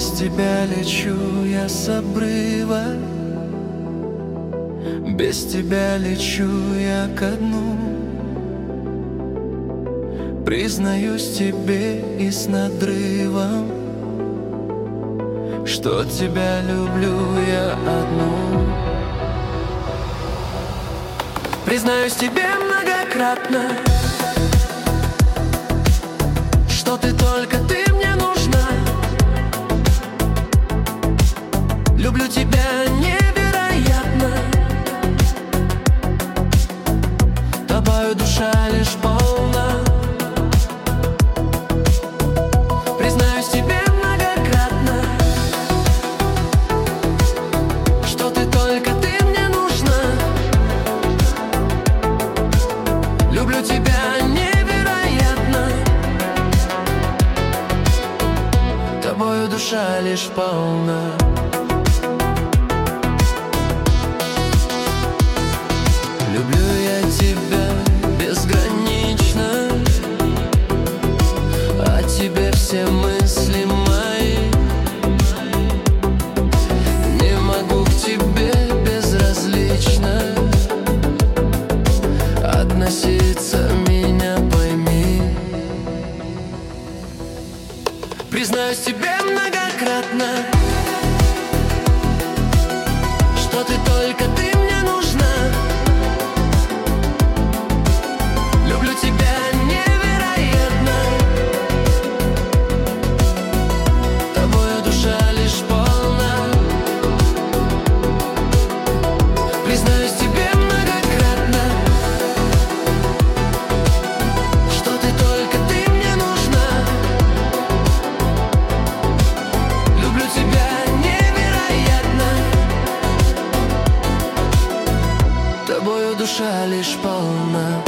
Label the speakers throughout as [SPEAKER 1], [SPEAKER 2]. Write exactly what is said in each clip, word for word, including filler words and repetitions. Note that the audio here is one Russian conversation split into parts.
[SPEAKER 1] Без тебя лечу я с обрыва, без тебя лечу я ко дну. Признаюсь тебе и с надрывом, что тебя люблю я одну. Признаюсь тебе многократно, что ты только ты мне нужна. Люблю тебя невероятно, тобою душа лишь полна. Признаюсь тебе многократно, что ты только ты мне нужна. Люблю тебя невероятно, тобою душа лишь полна. Люблю я тебя безгранично, о тебе все мысли мои. Не могу к тебе безразлично относиться, меня пойми. Признаюсь тебе многократно, что ты только ты мне нужна. Люблю тебя невероятно, тобою душа лишь полна. Признаюсь тебе многократно, что ты только ты мне нужна. Люблю тебя невероятно, тобою душа лишь полна.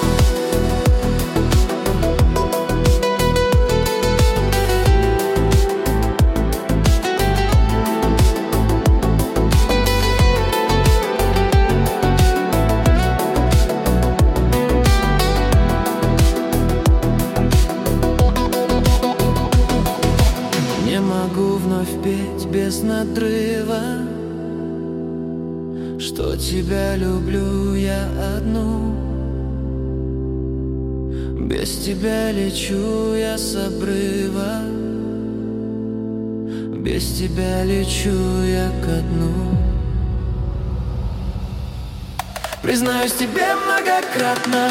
[SPEAKER 1] Не могу вновь петь без надрыва, что тебя люблю я одну. Без тебя лечу я с обрыва, без тебя лечу я ко дну. Признаюсь тебе многократно,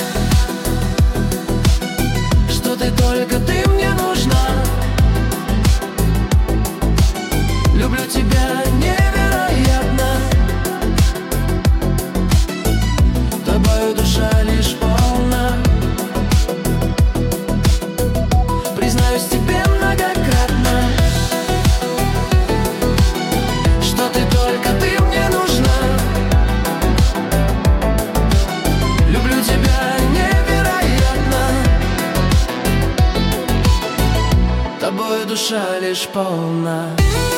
[SPEAKER 1] что ты только ты мне нужна. Люблю тебя невероятно, тобою душа лишь полна. Признаюсь тебе многократно, что ты только ты мне нужна. Люблю тебя невероятно, тобою душа лишь полна.